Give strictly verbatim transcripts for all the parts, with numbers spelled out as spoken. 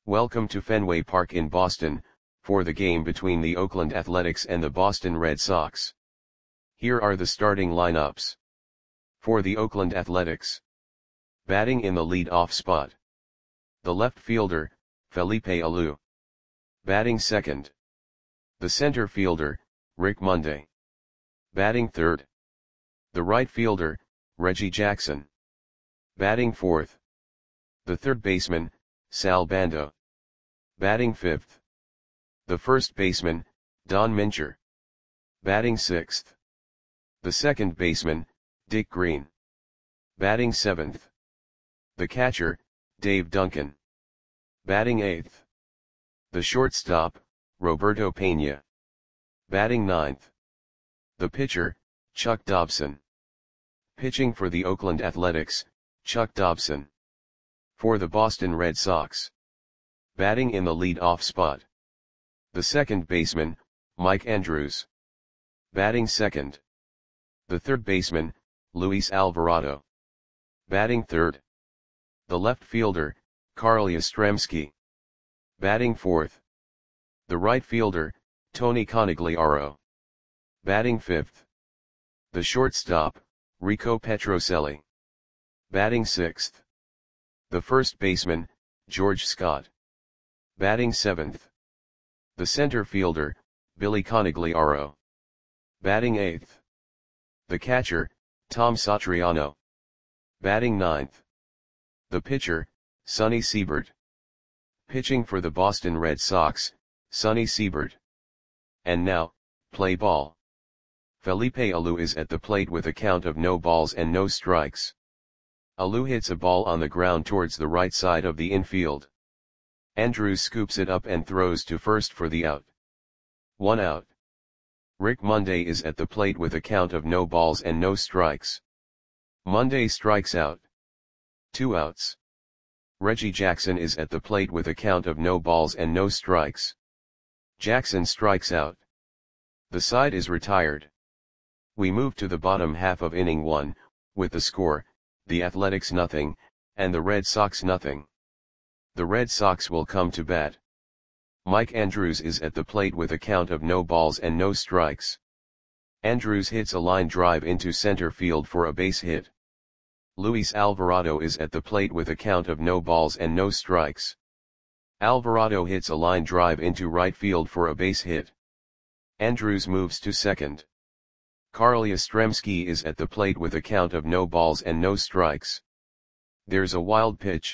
Welcome to Fenway Park in Boston, for the game between the Oakland Athletics and the Boston Red Sox. Here are the starting lineups. For the Oakland Athletics. Batting in the lead-off spot. The left fielder, Felipe Alou. Batting second. The center fielder, Rick Monday. Batting third. The right fielder, Reggie Jackson. Batting fourth. The third baseman, Sal Bando. Batting fifth. The first baseman, Don Mincher. Batting sixth. The second baseman, Dick Green. Batting seventh. The catcher, Dave Duncan. Batting eighth. The shortstop, Roberto Pena. Batting ninth. The pitcher, Chuck Dobson. Pitching for the Oakland Athletics, Chuck Dobson. For the Boston Red Sox. Batting in the lead-off spot. The second baseman, Mike Andrews. Batting second. The third baseman, Luis Alvarado. Batting third. The left fielder, Carl Yastrzemski. Batting fourth. The right fielder, Tony Conigliaro. Batting fifth. The shortstop, Rico Petrocelli. Batting sixth. The first baseman, George Scott. Batting seventh. The center fielder, Billy Conigliaro. Batting eighth. The catcher, Tom Satriano. Batting ninth. The pitcher, Sonny Siebert. Pitching for the Boston Red Sox, Sonny Siebert. And now, play ball. Felipe Alou is at the plate with a count of no balls and no strikes. Alou hits a ball on the ground towards the right side of the infield. Andrews scoops it up and throws to first for the out. One out. Rick Monday is at the plate with a count of no balls and no strikes. Monday strikes out. Two outs. Reggie Jackson is at the plate with a count of no balls and no strikes. Jackson strikes out. The side is retired. We move to the bottom half of inning one, with the score, the Athletics nothing, and the Red Sox nothing. The Red Sox will come to bat. Mike Andrews is at the plate with a count of no balls and no strikes. Andrews hits a line drive into center field for a base hit. Luis Alvarado is at the plate with a count of no balls and no strikes. Alvarado hits a line drive into right field for a base hit. Andrews moves to second. Carl Yastrzemski is at the plate with a count of no balls and no strikes. There's a wild pitch.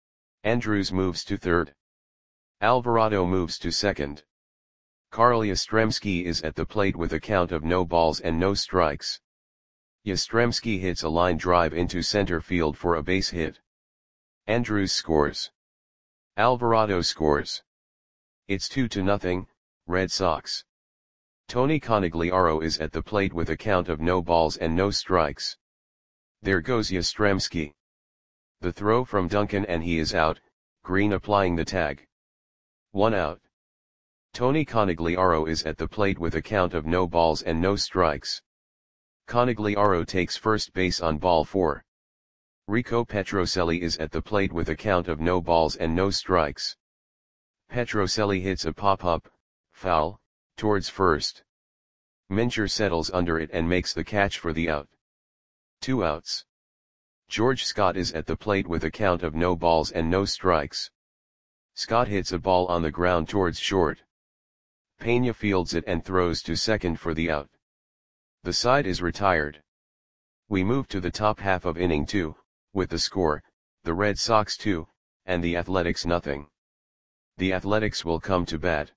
Andrews moves to third. Alvarado moves to second. Carl Yastrzemski is at the plate with a count of no balls and no strikes. Yastrzemski hits a line drive into center field for a base hit. Andrews scores. Alvarado scores. It's two to nothing, Red Sox. Tony Conigliaro is at the plate with a count of no balls and no strikes. There goes Yastrzemski. The throw from Duncan and he is out, Green applying the tag. One out. Tony Conigliaro is at the plate with a count of no balls and no strikes. Conigliaro takes first base on ball four. Rico Petrocelli is at the plate with a count of no balls and no strikes. Petrocelli hits a pop-up, foul, towards first. Mincher settles under it and makes the catch for the out. Two outs. George Scott is at the plate with a count of no balls and no strikes. Scott hits a ball on the ground towards short. Pena fields it and throws to second for the out. The side is retired. We move to the top half of inning two, with the score, the Red Sox two, and the Athletics nothing. The Athletics will come to bat.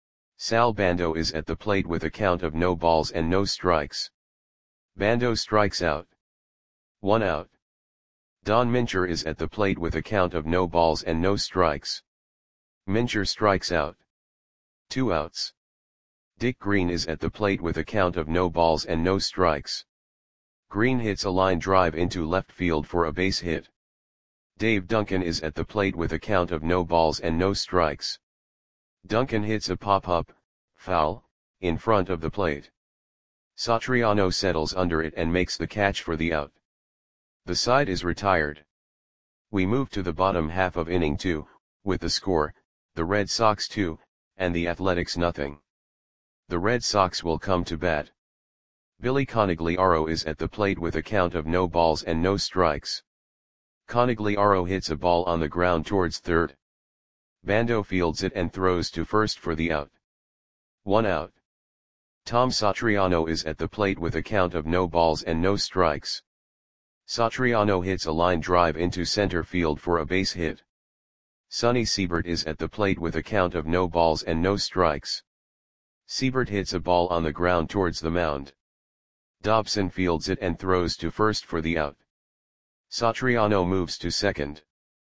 Sal Bando is at the plate with a count of no balls and no strikes. Bando strikes out. One out. Don Mincher is at the plate with a count of no balls and no strikes. Mincher strikes out. Two outs. Dick Green is at the plate with a count of no balls and no strikes. Green hits a line drive into left field for a base hit. Dave Duncan is at the plate with a count of no balls and no strikes. Duncan hits a pop-up, foul, in front of the plate. Satriano settles under it and makes the catch for the out. The side is retired. We move to the bottom half of inning two, with the score, the Red Sox two, and the Athletics nothing. The Red Sox will come to bat. Billy Conigliaro is at the plate with a count of no balls and no strikes. Conigliaro hits a ball on the ground towards third. Bando fields it and throws to first for the out. One out. Tom Satriano is at the plate with a count of no balls and no strikes. Satriano hits a line drive into center field for a base hit. Sonny Siebert is at the plate with a count of no balls and no strikes. Siebert hits a ball on the ground towards the mound. Dobson fields it and throws to first for the out. Satriano moves to second.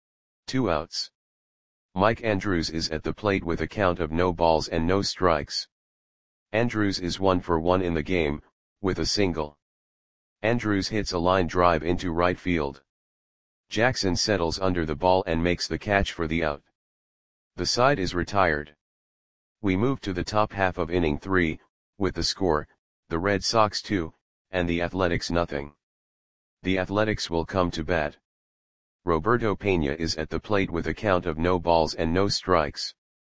Two outs. Mike Andrews is at the plate with a count of no balls and no strikes. Andrews is one for one in the game, with a single. Andrews hits a line drive into right field. Jackson settles under the ball and makes the catch for the out. The side is retired. We move to the top half of inning three, with the score, the Red Sox two, and the Athletics nothing. The Athletics will come to bat. Roberto Pena is at the plate with a count of no balls and no strikes.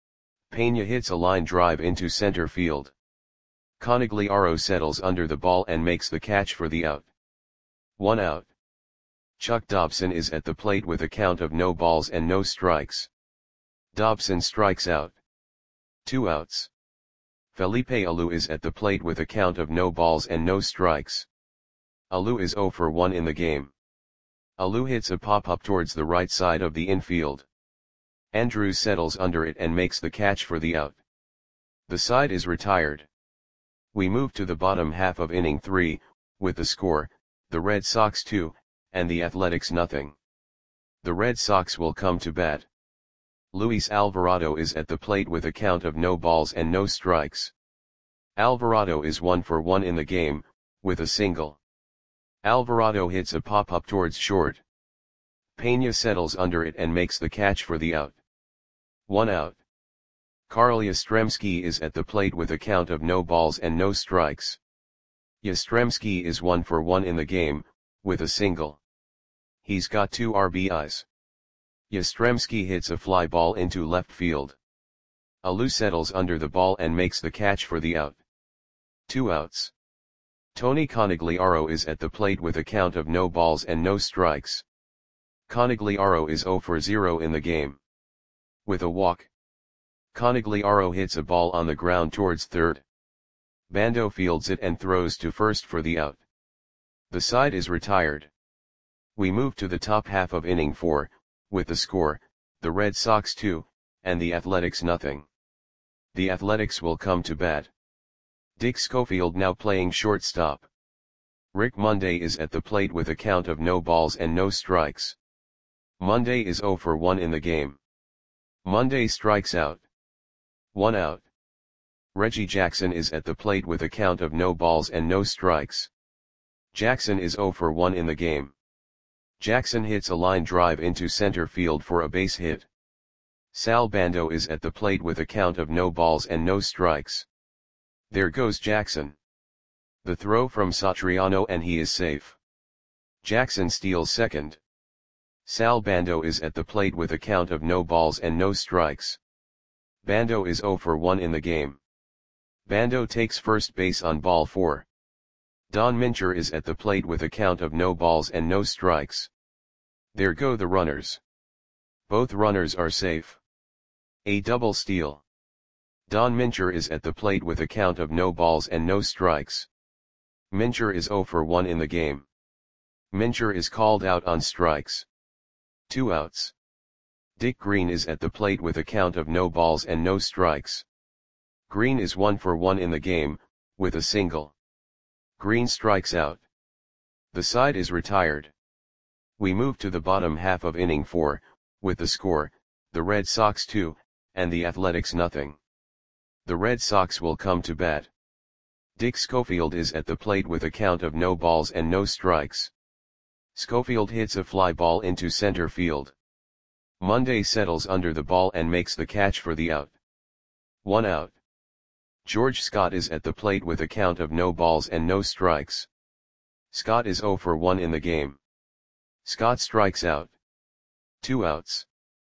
Pena hits a line drive into center field. Conigliaro settles under the ball and makes the catch for the out. One out. Chuck Dobson is at the plate with a count of no balls and no strikes. Dobson strikes out. Two outs. Felipe Alou is at the plate with a count of no balls and no strikes. Alou is zero for one in the game. Alou hits a pop-up towards the right side of the infield. Andrews settles under it and makes the catch for the out. The side is retired. We move to the bottom half of inning three, with the score, the Red Sox two, and the Athletics nothing. The Red Sox will come to bat. Luis Alvarado is at the plate with a count of no balls and no strikes. Alvarado is one for one in the game, with a single. Alvarado hits a pop-up towards short. Pena settles under it and makes the catch for the out. One out. Carl Yastrzemski is at the plate with a count of no balls and no strikes. Yastrzemski is one for one in the game, with a single. He's got two R B Is. Yastrzemski hits a fly ball into left field. Alou settles under the ball and makes the catch for the out. Two outs. Tony Conigliaro is at the plate with a count of no balls and no strikes. Conigliaro is zero for zero in the game. With a walk. Conigliaro hits a ball on the ground towards third. Bando fields it and throws to first for the out. The side is retired. We move to the top half of inning four, with the score, the Red Sox two, and the Athletics nothing. The Athletics will come to bat. Dick Schofield now playing shortstop. Rick Monday is at the plate with a count of no balls and no strikes. Monday is zero for one in the game. Monday strikes out. One out. Reggie Jackson is at the plate with a count of no balls and no strikes. Jackson is zero for one in the game. Jackson hits a line drive into center field for a base hit. Sal Bando is at the plate with a count of no balls and no strikes. There goes Jackson. The throw from Satriano and he is safe. Jackson steals second. Sal Bando is at the plate with a count of no balls and no strikes. Bando is zero for one in the game. Bando takes first base on ball four. Don Mincher is at the plate with a count of no balls and no strikes. There go the runners. Both runners are safe. A double steal. Don Mincher is at the plate with a count of no balls and no strikes. Mincher is zero for one in the game. Mincher is called out on strikes. Two outs. Dick Green is at the plate with a count of no balls and no strikes. Green is one for one in the game, with a single. Green strikes out. The side is retired. We move to the bottom half of inning four, with the score, the Red Sox two, and the Athletics nothing. The Red Sox will come to bat. Dick Schofield is at the plate with a count of no balls and no strikes. Schofield hits a fly ball into center field. Monday settles under the ball and makes the catch for the out. One out. George Scott is at the plate with a count of no balls and no strikes. Scott is zero for one in the game. Scott strikes out. Two outs.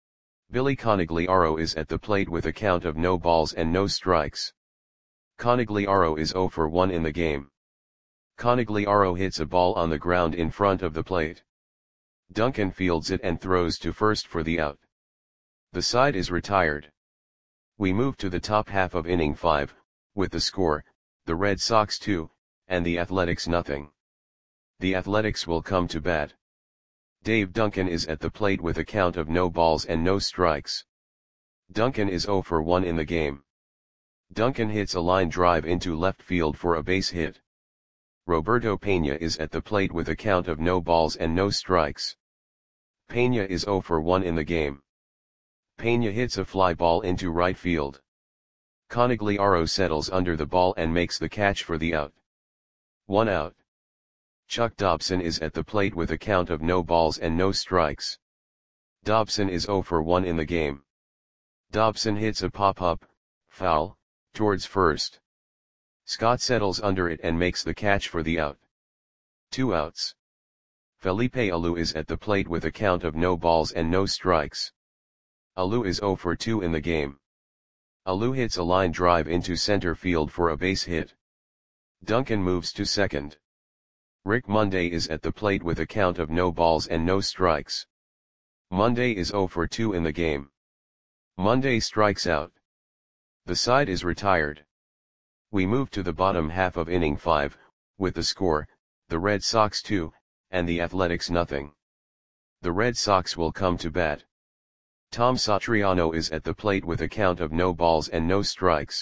Billy Conigliaro is at the plate with a count of no balls and no strikes. Conigliaro is zero for one in the game. Conigliaro hits a ball on the ground in front of the plate. Duncan fields it and throws to first for the out. The side is retired. We move to the top half of inning five, with the score, the Red Sox two, and the Athletics nothing. The Athletics will come to bat. Dave Duncan is at the plate with a count of no balls and no strikes. Duncan is zero for one in the game. Duncan hits a line drive into left field for a base hit. Roberto Pena is at the plate with a count of no balls and no strikes. Pena is zero for one in the game. Pena hits a fly ball into right field. Conigliaro settles under the ball and makes the catch for the out. One out. Chuck Dobson is at the plate with a count of no balls and no strikes. Dobson is zero for one in the game. Dobson hits a pop-up, foul, towards first. Scott settles under it and makes the catch for the out. Two outs. Felipe Alou is at the plate with a count of no balls and no strikes. Alou is zero for two in the game. Alou hits a line drive into center field for a base hit. Duncan moves to second. Rick Monday is at the plate with a count of no balls and no strikes. Monday is zero for two in the game. Monday strikes out. The side is retired. We move to the bottom half of inning five, with the score, the Red Sox two, and the Athletics nothing. The Red Sox will come to bat. Tom Satriano is at the plate with a count of no balls and no strikes.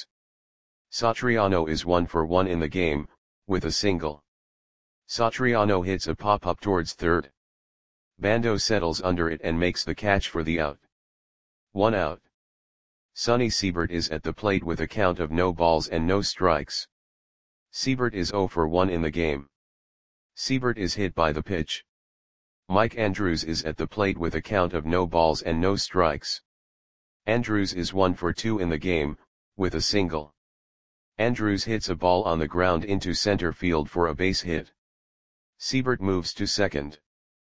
Satriano is one for one in the game, with a single. Satriano hits a pop-up towards third. Bando settles under it and makes the catch for the out. One out. Sonny Siebert is at the plate with a count of no balls and no strikes. Siebert is zero for one in the game. Siebert is hit by the pitch. Mike Andrews is at the plate with a count of no balls and no strikes. Andrews is one for two in the game, with a single. Andrews hits a ball on the ground into center field for a base hit. Siebert moves to second.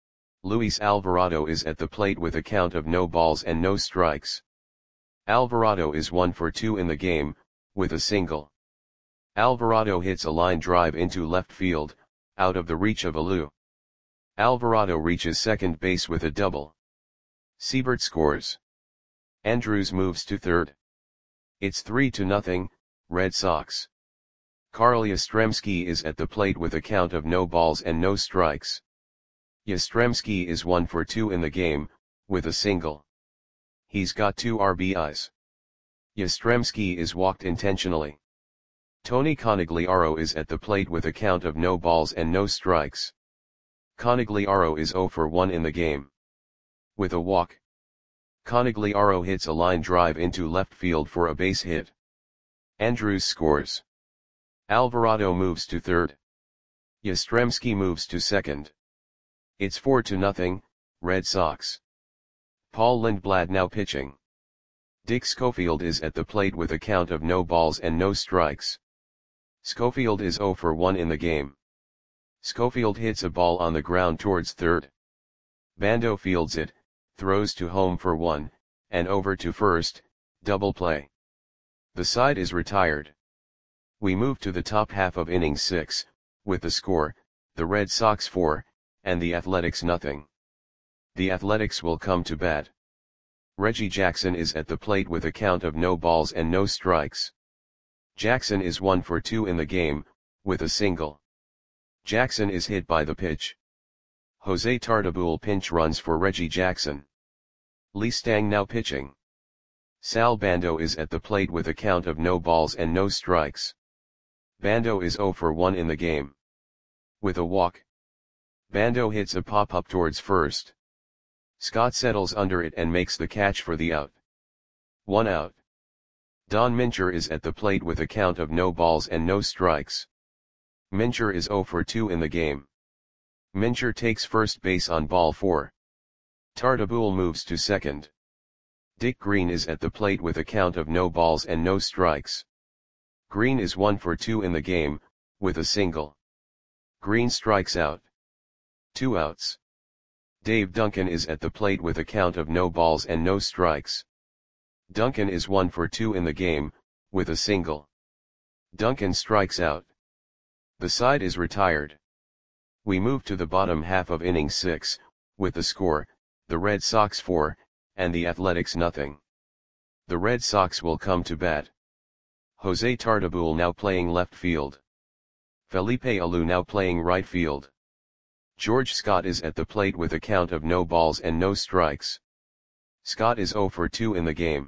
Luis Alvarado is at the plate with a count of no balls and no strikes. Alvarado is one for two in the game, with a single. Alvarado hits a line drive into left field, out of the reach of Alou. Alvarado reaches second base with a double. Siebert scores. Andrews moves to third. It's three to nothing, Red Sox. Carl Yastrzemski is at the plate with a count of no balls and no strikes. Yastrzemski is one for two in the game, with a single. He's got two R B Is. Yastrzemski is walked intentionally. Tony Conigliaro is at the plate with a count of no balls and no strikes. Conigliaro is zero for one in the game. With a walk. Conigliaro hits a line drive into left field for a base hit. Andrews scores. Alvarado moves to third. Yastrzemski moves to second. It's four to nothing, Red Sox. Paul Lindblad now pitching. Dick Schofield is at the plate with a count of no balls and no strikes. Schofield is zero for one in the game. Schofield hits a ball on the ground towards third. Bando fields it, throws to home for one, and over to first, double play. The side is retired. We move to the top half of inning six, with the score, the Red Sox four, and the Athletics nothing. The Athletics will come to bat. Reggie Jackson is at the plate with a count of no balls and no strikes. Jackson is one for two in the game, with a single. Jackson is hit by the pitch. Jose Tartabull pinch runs for Reggie Jackson. Lee Stang now pitching. Sal Bando is at the plate with a count of no balls and no strikes. Bando is zero for one in the game. With a walk. Bando hits a pop-up towards first. Scott settles under it and makes the catch for the out. One out. Don Mincher is at the plate with a count of no balls and no strikes. Mincher is zero for two in the game. Mincher takes first base on ball four. Tartabull moves to second. Dick Green is at the plate with a count of no balls and no strikes. Green is one for two in the game, with a single. Green strikes out. Two outs. Dave Duncan is at the plate with a count of no balls and no strikes. Duncan is one for two in the game, with a single. Duncan strikes out. The side is retired. We move to the bottom half of inning six, with the score, the Red Sox four, and the Athletics nothing. The Red Sox will come to bat. Jose Tartabull now playing left field. Felipe Alou now playing right field. George Scott is at the plate with a count of no balls and no strikes. Scott is zero for two in the game.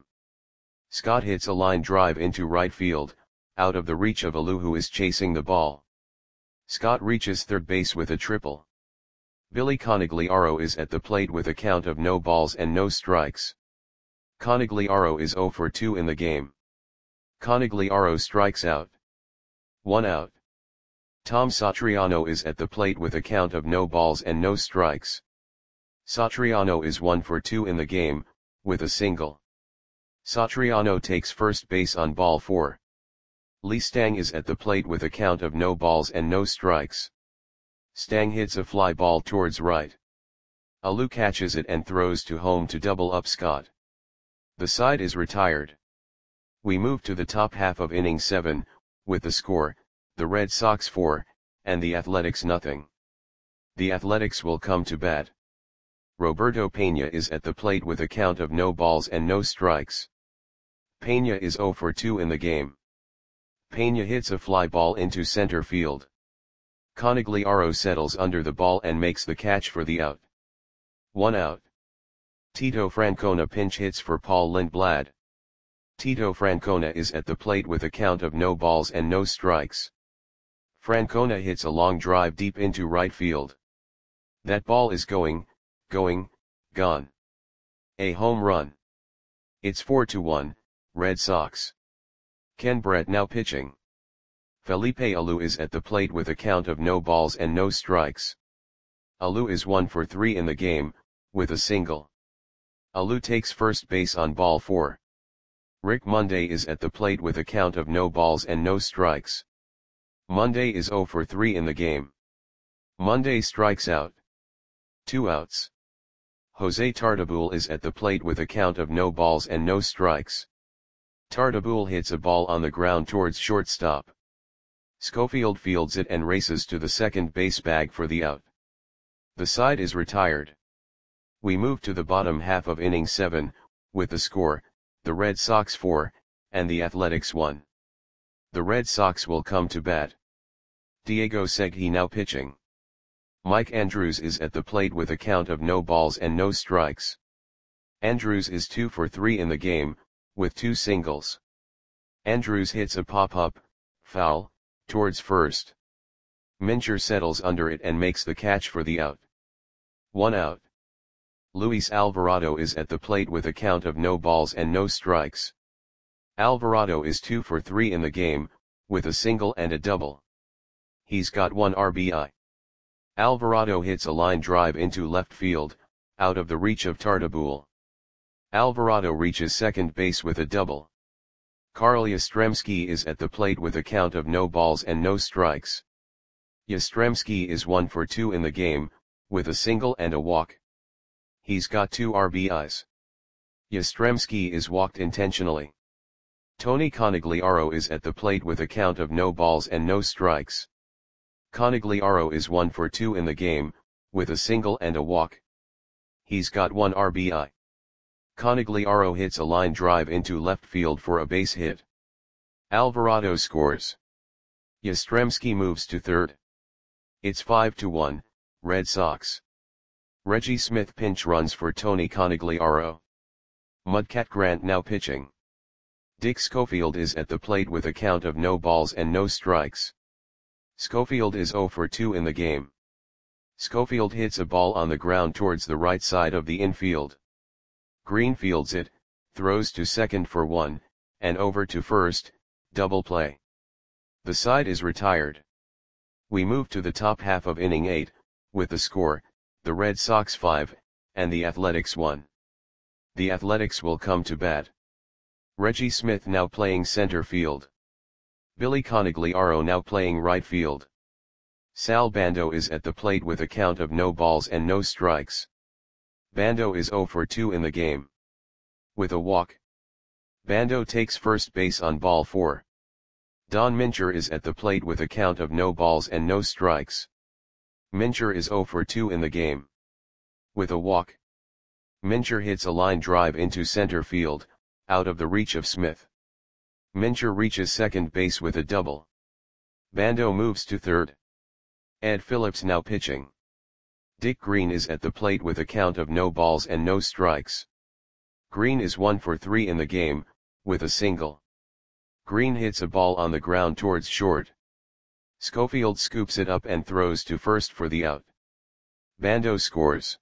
Scott hits a line drive into right field, out of the reach of Alou, who is chasing the ball. Scott reaches third base with a triple. Billy Conigliaro is at the plate with a count of no balls and no strikes. Conigliaro is zero for two in the game. Conigliaro strikes out. One out. Tom Satriano is at the plate with a count of no balls and no strikes. Satriano is one for two in the game, with a single. Satriano takes first base on ball four. Lee Stang is at the plate with a count of no balls and no strikes. Stang hits a fly ball towards right. Alou catches it and throws to home to double up Scott. The side is retired. We move to the top half of inning seven, with the score, the Red Sox four, and the Athletics nothing. The Athletics will come to bat. Roberto Pena is at the plate with a count of no balls and no strikes. Pena is zero for two in the game. Pena hits a fly ball into center field. Conigliaro settles under the ball and makes the catch for the out. One out. Tito Francona pinch hits for Paul Lindblad. Tito Francona is at the plate with a count of no balls and no strikes. Francona hits a long drive deep into right field. That ball is going, going, gone. A home run. It's four to one, Red Sox. Ken Brett now pitching. Felipe Alou is at the plate with a count of no balls and no strikes. Alou is one for three in the game, with a single. Alou takes first base on ball four. Rick Monday is at the plate with a count of no balls and no strikes. Monday is zero for three in the game. Monday strikes out. Two outs. Jose Tartabull is at the plate with a count of no balls and no strikes. Tartabull hits a ball on the ground towards shortstop. Schofield fields it and races to the second base bag for the out. The side is retired. We move to the bottom half of inning seven, with the score, the Red Sox four, and the Athletics one. The Red Sox will come to bat. Diego Segui now pitching. Mike Andrews is at the plate with a count of no balls and no strikes. Andrews is two for three in the game, with two singles. Andrews hits a pop-up, foul, towards first. Mincher settles under it and makes the catch for the out. One out. Luis Alvarado is at the plate with a count of no balls and no strikes. Alvarado is two for three in the game, with a single and a double. He's got one R B I. Alvarado hits a line drive into left field, out of the reach of Tartabull. Alvarado reaches second base with a double. Carl Yastrzemski is at the plate with a count of no balls and no strikes. Yastrzemski is one for two in the game, with a single and a walk. He's got two R B Is. Yastrzemski is walked intentionally. Tony Conigliaro is at the plate with a count of no balls and no strikes. Conigliaro is one for two in the game, with a single and a walk. He's got one R B I. Conigliaro hits a line drive into left field for a base hit. Alvarado scores. Yastrzemski moves to third. It's five to one, Red Sox. Reggie Smith pinch runs for Tony Conigliaro. Mudcat Grant now pitching. Dick Schofield is at the plate with a count of no balls and no strikes. Schofield is zero for two in the game. Schofield hits a ball on the ground towards the right side of the infield. Green fields it, throws to second for one, and over to first, double play. The side is retired. We move to the top half of inning eight, with the score, the Red Sox five, and the Athletics one. The Athletics will come to bat. Reggie Smith now playing center field. Billy Conigliaro now playing right field. Sal Bando is at the plate with a count of no balls and no strikes. Bando is zero for two in the game. With a walk. Bando takes first base on ball four. Don Mincher is at the plate with a count of no balls and no strikes. Mincher is zero for two in the game. With a walk. Mincher hits a line drive into center field, out of the reach of Smith. Mincher reaches second base with a double. Bando moves to third. Ed Phillips now pitching. Dick Green is at the plate with a count of no balls and no strikes. Green is one for three in the game, with a single. Green hits a ball on the ground towards short. Schofield scoops it up and throws to first for the out. Bando scores.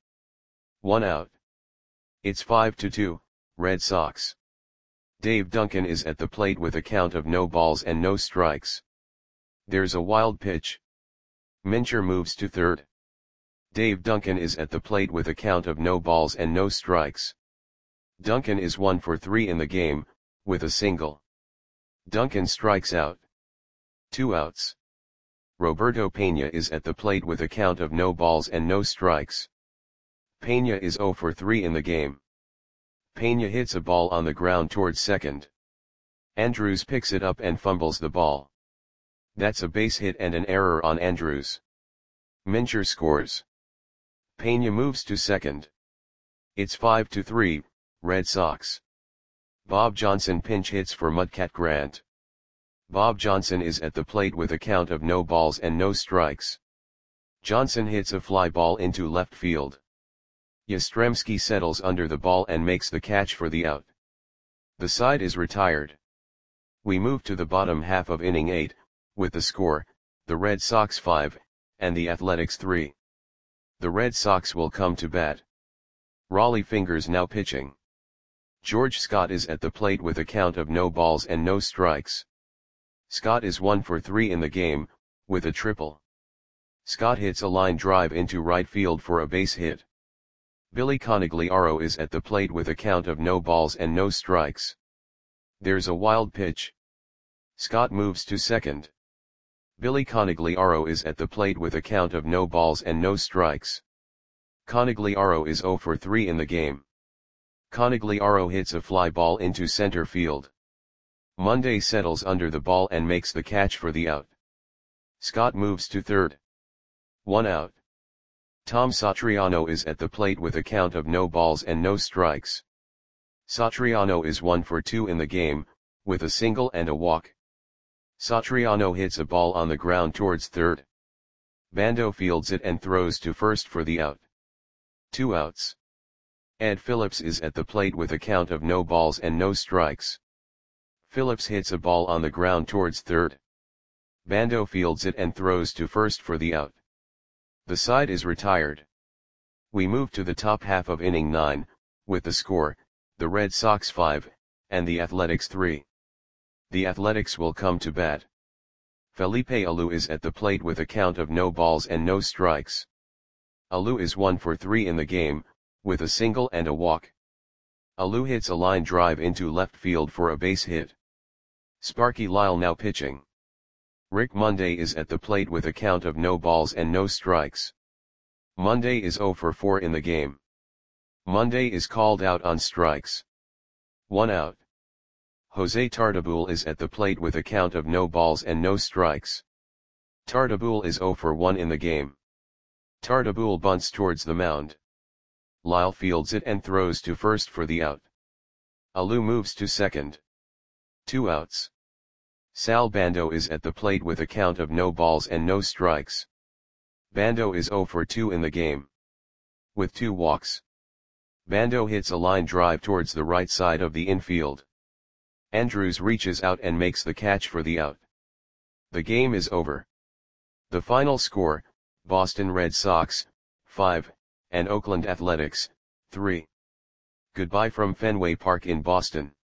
One out. It's five to two, Red Sox. Dave Duncan is at the plate with a count of no balls and no strikes. There's a wild pitch. Mincher moves to third. Dave Duncan is at the plate with a count of no balls and no strikes. Duncan is one for three in the game, with a single. Duncan strikes out. Two outs. Roberto Pena is at the plate with a count of no balls and no strikes. Pena is zero for three in the game. Pena hits a ball on the ground towards second. Andrews picks it up and fumbles the ball. That's a base hit and an error on Andrews. Mincher scores. Pena moves to second. It's five to three, Red Sox. Bob Johnson pinch hits for Mudcat Grant. Bob Johnson is at the plate with a count of no balls and no strikes. Johnson hits a fly ball into left field. Yastrzemski settles under the ball and makes the catch for the out. The side is retired. We move to the bottom half of inning eight, with the score, the Red Sox five, and the Athletics three. The Red Sox will come to bat. Rollie Fingers now pitching. George Scott is at the plate with a count of no balls and no strikes. Scott is one for three in the game, with a triple. Scott hits a line drive into right field for a base hit. Billy Conigliaro is at the plate with a count of no balls and no strikes. There's a wild pitch. Scott moves to second. Billy Conigliaro is at the plate with a count of no balls and no strikes. Conigliaro is zero for three in the game. Conigliaro hits a fly ball into center field. Monday settles under the ball and makes the catch for the out. Scott moves to third. One out. Tom Satriano is at the plate with a count of no balls and no strikes. Satriano is one for two in the game, with a single and a walk. Satriano hits a ball on the ground towards third. Bando fields it and throws to first for the out. Two outs. Ed Phillips is at the plate with a count of no balls and no strikes. Phillips hits a ball on the ground towards third. Bando fields it and throws to first for the out. The side is retired. We move to the top half of inning nine, with the score, the Red Sox five, and the Athletics three. The Athletics will come to bat. Felipe Alou is at the plate with a count of no balls and no strikes. Alou is one for three in the game, with a single and a walk. Alou hits a line drive into left field for a base hit. Sparky Lyle now pitching. Rick Monday is at the plate with a count of no balls and no strikes. Monday is zero for four in the game. Monday is called out on strikes. One out. Jose Tartabull is at the plate with a count of no balls and no strikes. Tartabull is zero for one in the game. Tartabull bunts towards the mound. Lyle fields it and throws to first for the out. Alou moves to second. Two outs. Sal Bando is at the plate with a count of no balls and no strikes. Bando is zero for two in the game. With two walks. Bando hits a line drive towards the right side of the infield. Andrews reaches out and makes the catch for the out. The game is over. The final score, Boston Red Sox, five, and Oakland Athletics, three. Goodbye from Fenway Park in Boston.